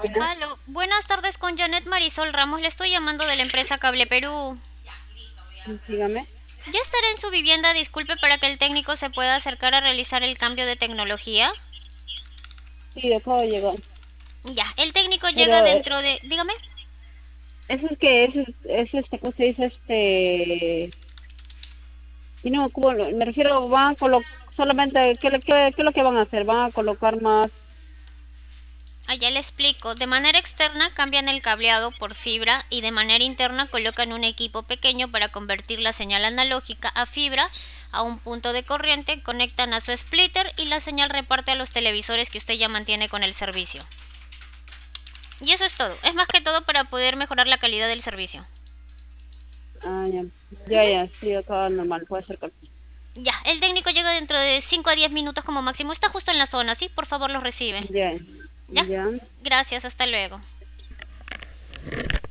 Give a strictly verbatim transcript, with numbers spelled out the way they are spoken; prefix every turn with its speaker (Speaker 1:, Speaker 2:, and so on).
Speaker 1: Buenas,
Speaker 2: Aló, buenas tardes con Janet Marisol Ramos, le estoy llamando de la empresa Cable Perú.
Speaker 1: dígame.
Speaker 2: Ya estaré en su vivienda, disculpe para que el técnico se pueda acercar a realizar el cambio de tecnología.
Speaker 1: Sí, acabo de llegar.
Speaker 2: Ya, el técnico llega
Speaker 1: Pero eh,
Speaker 2: dentro de... Dígame.
Speaker 1: eso es que es, es este, ¿cómo se dice? Este, y no, ¿cómo lo- me refiero, van a colocar solamente, ¿qué, le- qué, qué es lo que van a hacer? Van a colocar más,
Speaker 2: Allá le explico. De manera externa cambian el cableado por fibra y de manera interna colocan un equipo pequeño para convertir la señal analógica a fibra a un punto de corriente, conectan a su splitter y la señal reparte a los televisores que usted ya mantiene con el servicio. Y eso es todo. Es más que todo para poder mejorar la calidad del servicio.
Speaker 1: ah, ya, ya,
Speaker 2: Ujú.
Speaker 1: ya, sí, acá normal, puede ser que,
Speaker 2: Ya, el técnico llega dentro de cinco a diez minutos como máximo. Está justo en la zona, ¿sí? Por favor, los recibe.
Speaker 1: ya,
Speaker 2: ¿Ya?
Speaker 1: ya.
Speaker 2: Gracias, hasta luego.